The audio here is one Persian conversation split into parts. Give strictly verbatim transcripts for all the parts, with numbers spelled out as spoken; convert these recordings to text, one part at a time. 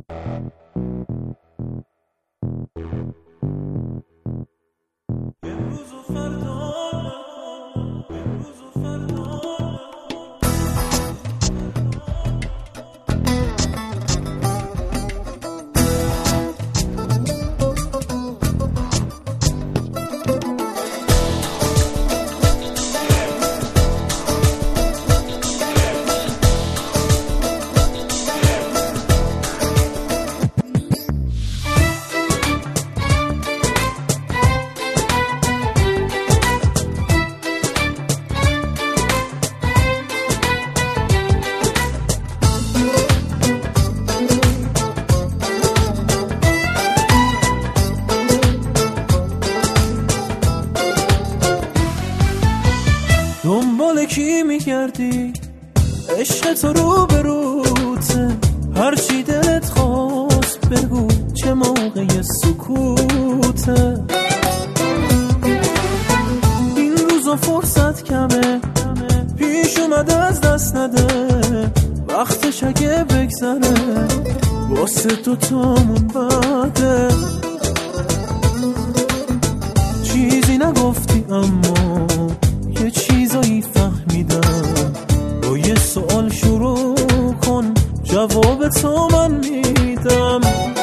دنبال کی میگردی؟ عشق تو رو به روته، هرچی دلت خواست بگو، چه موقع سکوته. این روزا فرصت کمه، پیش اومده از دست نده، وقتش اگه بگذره واسه تو تامون بده. چیزی نگفتی اما یه چیزایی فهمیدم، با یه سوال شروع کن جواب تو من میدم.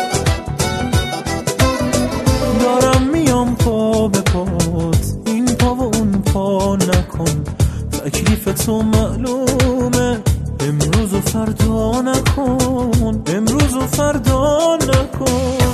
دارم میام پا به پات، این پا و اون پا نکن، تکلیف تو معلومه، امروز و فردا نکن، امروز و فردا نکن.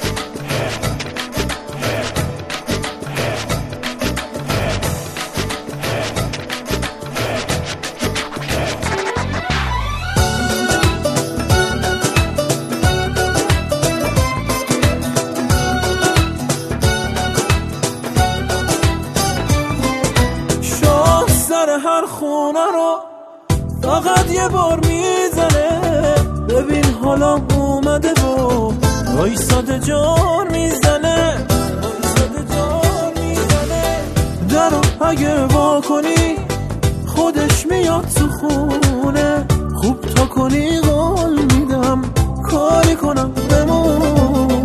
هر خونه رو فقط یه بار میزنه، ببین حالا اومده و وایساده جان میزنه، وایساده جان میزنه. درو اگه وا کنی خودش میاد تو خونه، خوب تا کنی قول میدم کاری کنم بمونه.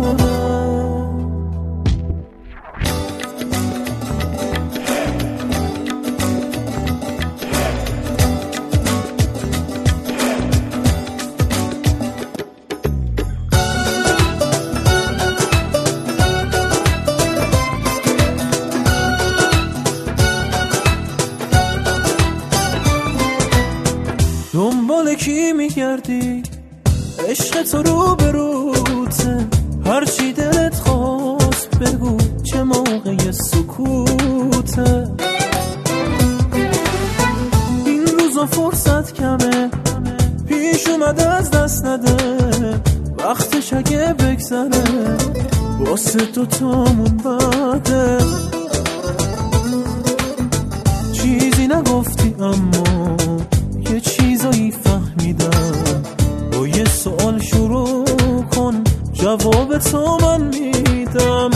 دنبال کی میگردی؟ عشق تو رو به روته، هرچی دلت خواست بگو، چه موقع سکوته. این روزا فرصت کمه، پیش اومده از دست نده، وقتش اگه بگذره واسه تو تامون بده. چیزی نگفتی اما یه چیزایی فهمیدم، با یه سوال شروع کن جواب تو من میدم.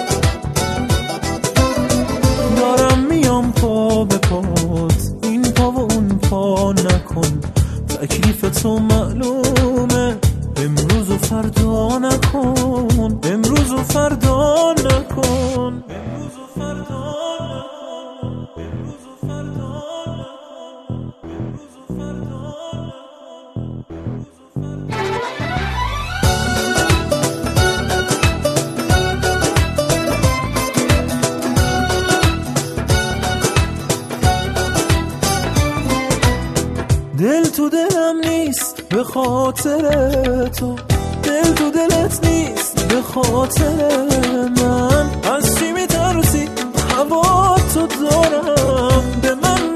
دارم میام پا به پات، این پا و اون پا نکن، تکلیف تو معلومه، امروز و فردا نکن، امروز و فردا نکن، امروز و فردا نکن، امروز و فردا دل تو دلم نیست به خاطر تو، دل تو دلت نیست به خاطر من. از چی میترسی؟ هوا تو دارم، به من